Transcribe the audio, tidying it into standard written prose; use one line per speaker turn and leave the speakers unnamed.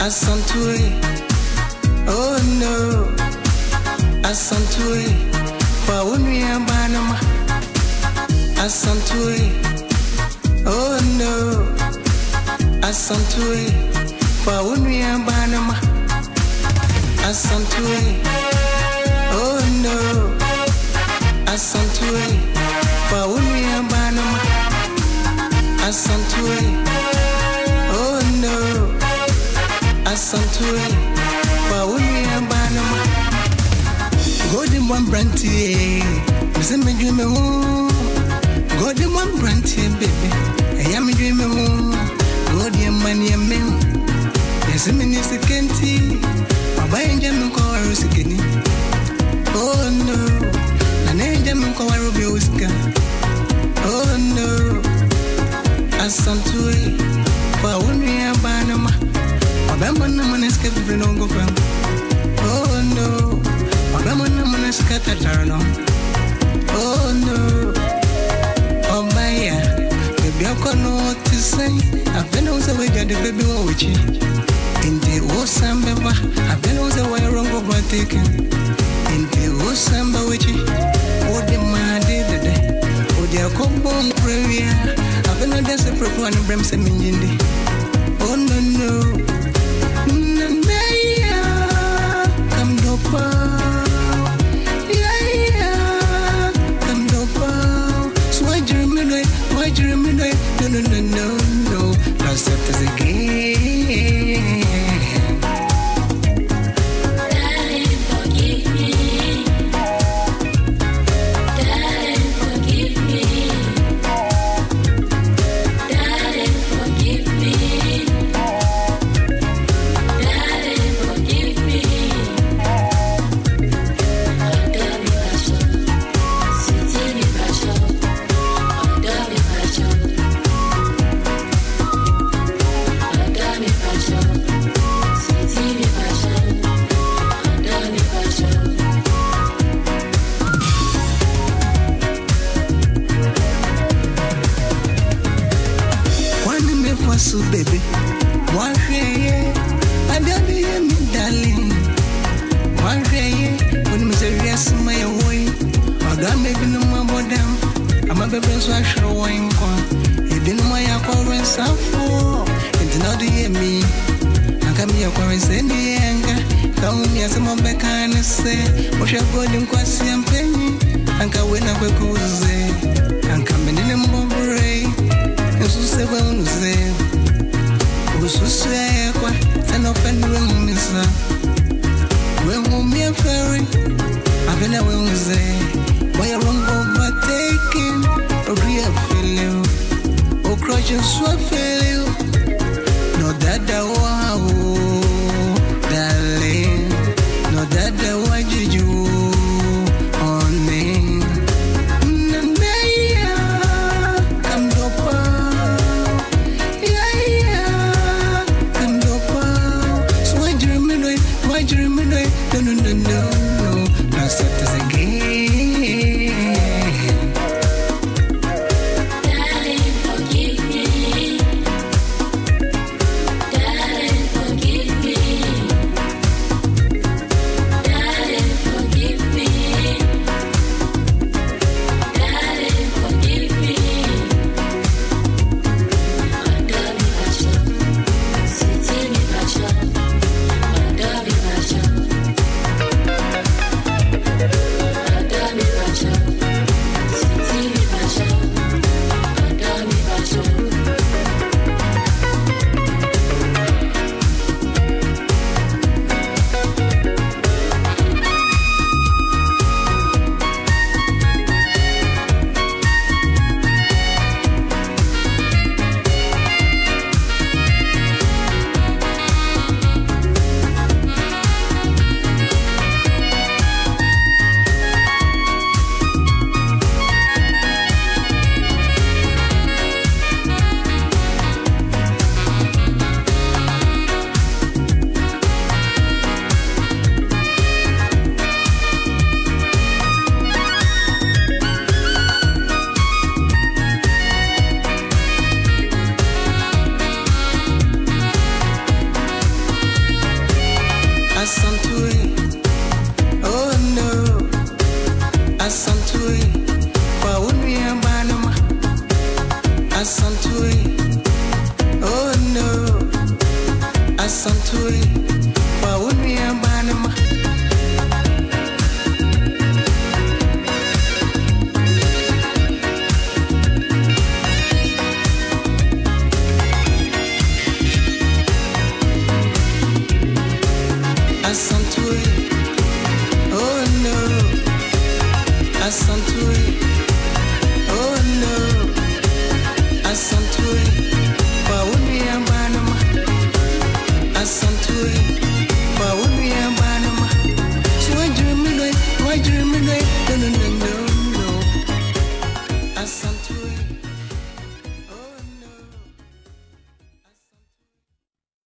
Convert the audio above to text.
Asantui, oh no, Asantui, Faunia Banama, Asantui, oh no, Asantui, Faunia Banama, Asantui, oh no, Asantui, Faunia Banama, Asantui, oh no. Asantui, Faunia Banama. Golden one brandy, Miss me dream me home. Golden one brandy, baby. I am dreaming home. Golden money and men. Yes, Minister Kenty. Papa and Jam Chorus again. Oh no, an angel Chorus. Oh no, Asantui, Faunia Banama. Abamana maneska vrenongo fam. Oh no. Abamana maneska tatarno. Oh no. Oh maya. Baby akono to say. Aveno se we get the baby wo wichi. Inde wo samba ba. Aveno se we rongo ba taken. Inde wo samba wichi. O de ma de de. O de akombo prayer. Aveno de se propon brem se minjindi. Oh no no. No, that's it again.
Darling, forgive me. Darling, forgive me. Darling, forgive me. Darling, forgive me. Order me passion, city me passion. Order me passion.
So baby, one day, I don't be me darling. One day, when Mr. Yes, my way, I don't make no more down. I'm a baby, so I show wine. It didn't my acquaintance for it not hear me. I come here for in the anger. Come here, some of the kind of say, what you're going to quasi and penny. And can win up a cruise. And coming in a mobile. And so say, well, say. Ususwe kwa sana upendo wangu misa wewe mia ferry avena wewe why wrong overtaking a real feeling oh crush and swap feeling no dada wow darling no dada wajiju on me Asantue, kwa uni abanama. Asantue, oh no, Asantue.